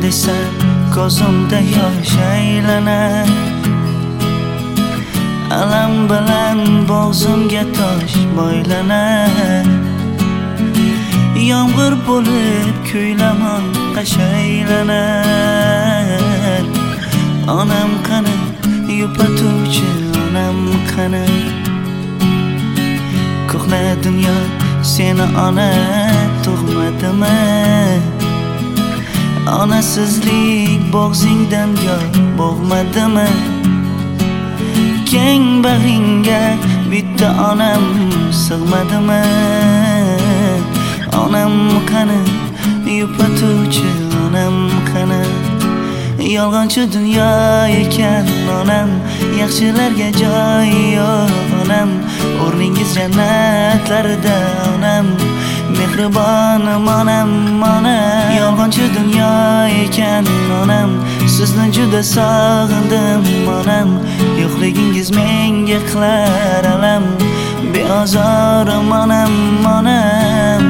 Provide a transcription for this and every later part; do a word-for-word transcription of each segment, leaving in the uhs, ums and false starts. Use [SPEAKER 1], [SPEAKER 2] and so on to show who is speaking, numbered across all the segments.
[SPEAKER 1] desam ko'zimda yosh aylanar. Alam bilan bo'g'zimga tosh boylanar. Yomg'ir bo'lib kuylamon qashaylanar. Onam qani yupatuvchi onam qani. Ko'hna dunyo seni ona tug'madimi? Onasizlik bo'g'zingdan yo bo'g'madimi? Keng bag'ringga bitta onam sig'madimi? Onam qani yupatuvchi onam qani. Yolg'onchi dunyo ekan onam, yaxshilarga joy yo'q onam. O'rningiz jannatlarda onam, mehribonim onam onam. Yolg'onchi dunyo ekan onam, sizni juda sog'indim onam. Yo'qligingiz menga qilar alam, beozorim onam onam.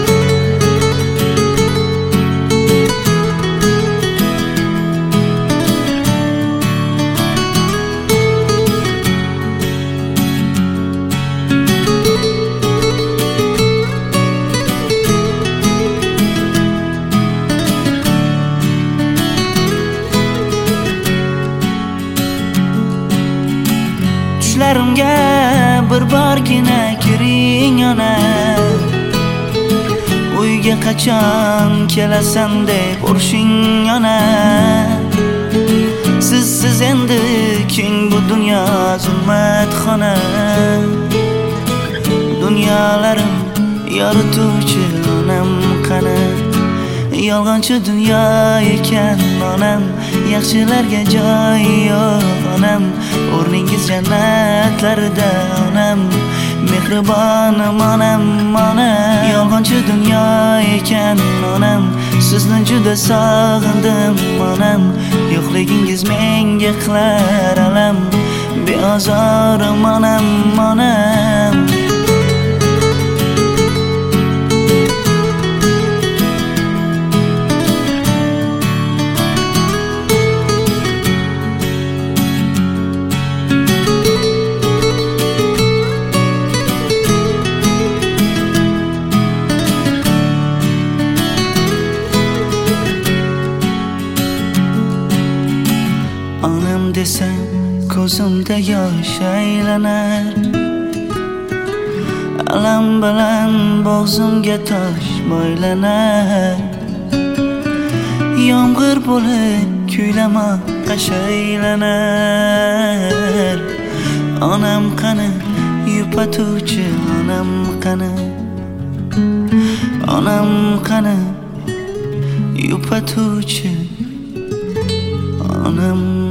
[SPEAKER 1] Tushlarimga bir borgina kiring ona. Uyga qachon kelasan deb urishing ona. Sizsiz endi keng bu dunyo zulmatxona. Dunyolarim yorituvchi onam qani. Yolg'onchi dunyo ekan onam, yaxshilarga joy yo'q onam. O'rningiz jannatlarda onam, mehribonim onam onam. Yolg'onchi dunyo ekan onam, sizni juda sog'indim onam. Yo'qligingiz menga qilar alam, beozorim onam onam. Onam desam ko'zimda yosh aylanar. Alam bilan bo'g'zimga tosh boylanar. Yomg'ir bo'lib kuylamon qashaylanar. Onam qani yupatuvchi onam qani. Onam qani yupatuvchi onam